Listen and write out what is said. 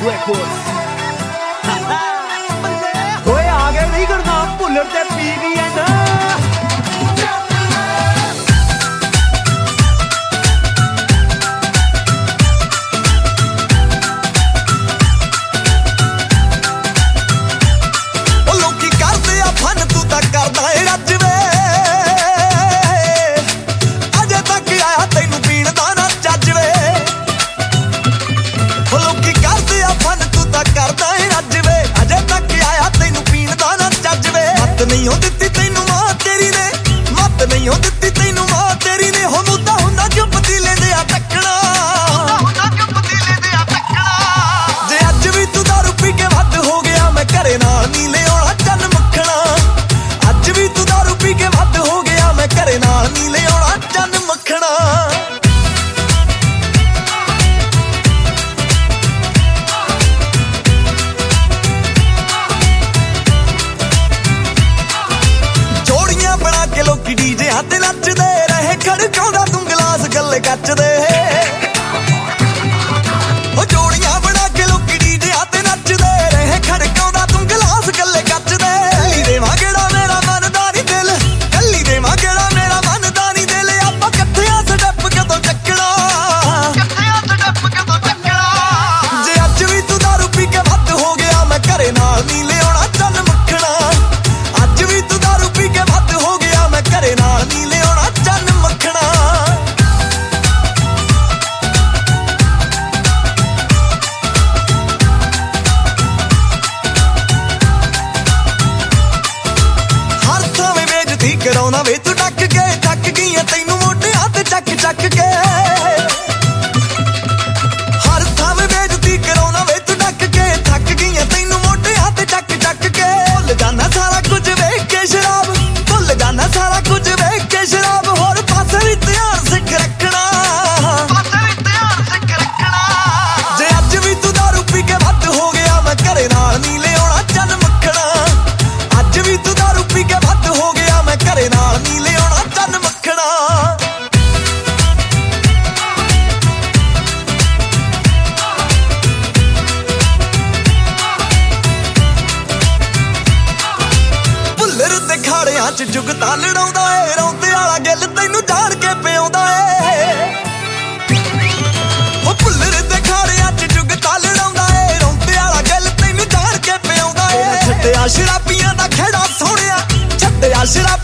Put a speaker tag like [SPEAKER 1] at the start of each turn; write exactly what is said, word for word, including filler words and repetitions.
[SPEAKER 1] Records ਓਏ ਆ ਗਏ ਨਹੀਂ ਕਰਨਾ ਭੁੱਲਰ ਤੇ ਪੀ ਵੀ ਐਨ
[SPEAKER 2] नहीं हो दित्ती तैनू मां तेरी ने मत नहीं हो दित्ती तैनू मां तेरी ने हो मुद्दा हुंदा क्यों पतीले दे आ टकना हुंदा क्यों पतीले दे आ टकना जे अज भी तू दारू पी के वध हो गया मैं घरे नाल नी ले आउणा चन मखना अज भी तू दारू पी के वध हो गया मैं घरे नाल नी ले आउणा चन मखना डीजे हाथ नचदे रहे खड़काउंदा तू गिलास गल्ले कचदे जोड़ियां बना के लोकी डीजे हाथ नचदे रहे खड़काउंदा तू गिलास गल्ले कचदे कल्ली देवां गेड़ा मेरा मनदा नी दिल कल्ली देवां गेड़ा मेरा मनदा नी दिल आपां कित्थे हस डप कदों चक्कना कित्थे हस डप कदों चक्कना जे अज भी तू दारू पी के वध हो गया मैं घरे नाल नी ले आउणा चन मखना अज भी तू दारू पी के वध हो गया मैं घरे नाल नी ले आउणा चन मखना हर थावें बेइज्जती कराउणा वे तू टक के थक गईयां तैनू मोढियां ते चक चक के हर थावें बेइज्जती कराउणा वे तू टक के थक गईयां तैनू मोढियां ते चक चक के भुल जाना सारा कुछ वेख के शराब भुल जाना सारा कुछ वेख के शराब होर पासे भी ध्यान सिख रखना पासे भी ध्यान सिख रखना जे अज भी तू दारू पी के वध हो गया मैं घरे नाल नी ले आउणा चन मखना अज भी तू दारू पी के वध हो गया मैं घरे नाल नी ले आउणा चन मखना भुल्लर ते खाड़ियां च जुगता लड़ाउंदा ए रौंदे वाला गिल तैनू जाण के पिआउंदा ए ओ भुल्लर ते खाड़ियां च जुगता लड़ाउंदा ए रौंदे वाला गिल तैनू जाण के पिआउंदा ए छड्डिया शराबियां दा खेड़ा सोहणिया छड्डिया